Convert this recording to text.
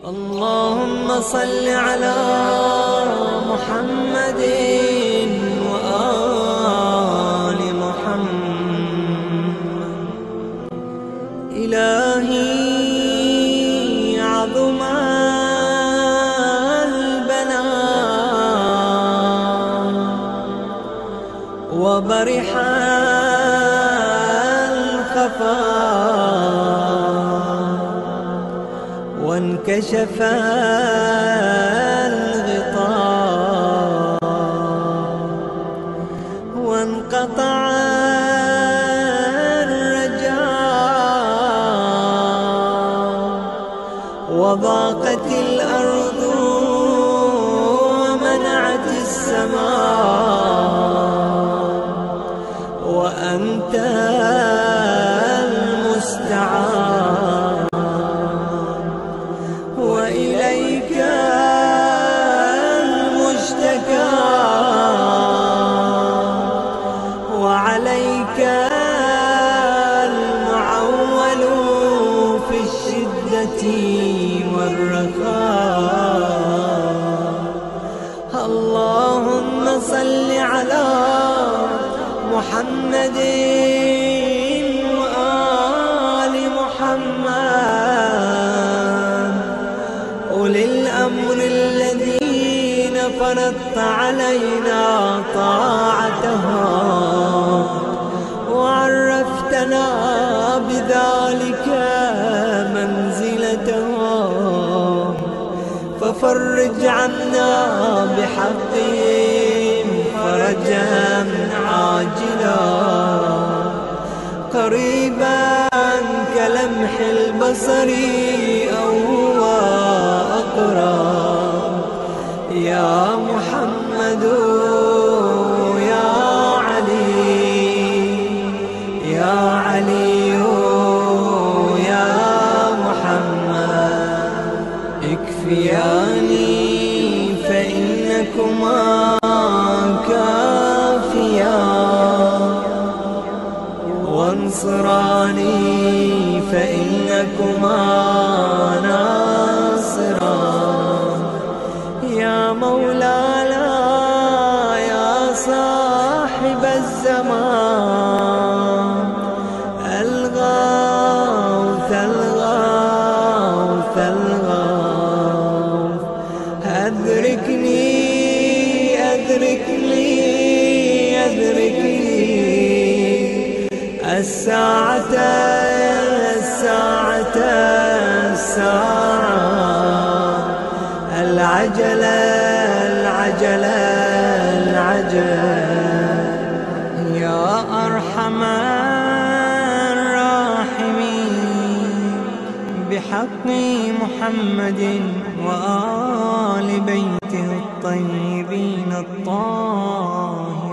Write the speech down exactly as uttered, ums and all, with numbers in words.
اللهم صل على محمد وآل محمد. إلهي عظم البلاء وبرح الخفاء وانكشف الغطاء وانقطع الرجاء وضاقت الأرض ومنعت السماء وأنت المستعان وإليك المشتكى وعليك المعول في الشدة والرخاء. اللهم صل على محمد وآل محمد أولي الأمر الذين فرضت علينا طاعتهم وعرفتنا بذلك منزلتهم، ففرج عنا بحقهم فرجا عاجلا قريبا كلمح البصر أو هو أقرب. يا محمد يا علي يا علي يا محمد اكفياني فإنكما كافيان وانصراني فإنكما ناصران. يا مولاي يا صاحب الزمان الغوث الغوث الغوث أدركني أدركني أدركني الساعة الساعة الساعة العجلة العجلة العجل. يا أرحم الراحمين بحق محمد وآل بيته الطيبين الطاهرين.